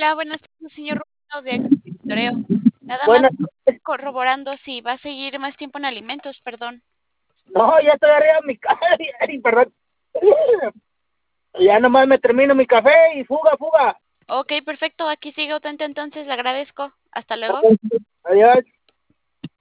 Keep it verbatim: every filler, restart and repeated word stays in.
Hola, buenas tardes, señor Rubino de Toreo. Nada más Buenas. corroborando si va a seguir más tiempo en alimentos, perdón. No, ya estoy arriba de mi casa. Ay, perdón. Ya nomás me termino mi café y fuga, fuga. Ok, perfecto, aquí sigo atento entonces, le agradezco. Hasta luego. Adiós.